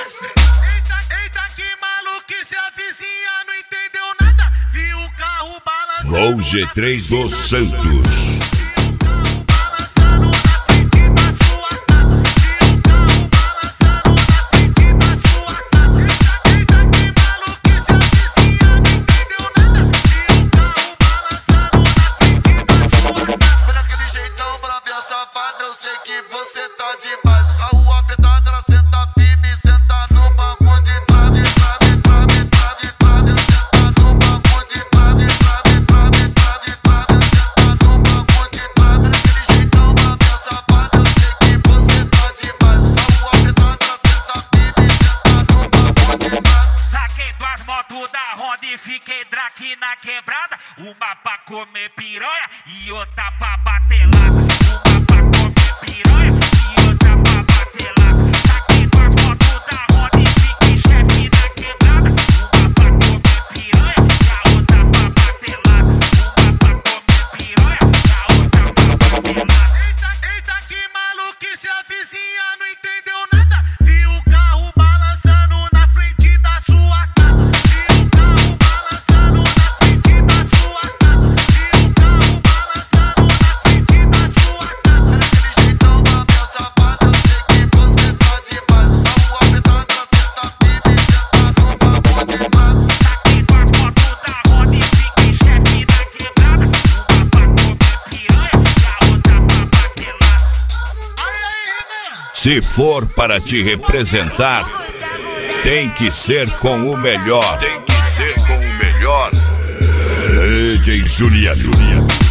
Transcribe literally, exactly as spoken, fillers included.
desce. Eita, eita, que maluquice, a vizinha não entendeu nada. Viu o carro balançando. Low G três dos Santos. Eu sei que você tá demais. A rua apertada, ela senta firme, senta no banco de trás, de trás, de trás, de trás, de trás, senta no banco de trás, de trás, de trás, de trás, de trás, senta no banco de trás. Daquele jeitão, pra minha safada, eu sei que você tá demais. A rua apertada, ela senta firme, senta no banco de trás. Saquei duas motos da Honda e fiquei drake na quebrada. Uma pra comer piranha e outra pra bater lata. Uma pra comer piranha e outra pra bater lata. Saquei duas motos da Honda e fiquei chefe na quebrada. Uma pra comer piranha e a outra pra bater lata. Uma pra comer piranha e a outra pra bater lata. Eita, eita, que maluquice, a vizinha não entendeu nada. Viu o carro balançando na frente da sua casa. Viu o carro balançando na frente da sua casa. Viu o carro balançando na frente da sua casa. Daquele jeitão, pra minha safada, eu sei que você tá demais. A rua apertada, ela senta firme, senta no banco de trás. Saquei duas motos da Honda e fiquei chefe na quebrada. Uma pra comer piranha e a outra pra bater lata. Aí, aí, Renan. Se for para te representar, tem que ser com o melhor. Tem que ser com o melhor. D J Juliano.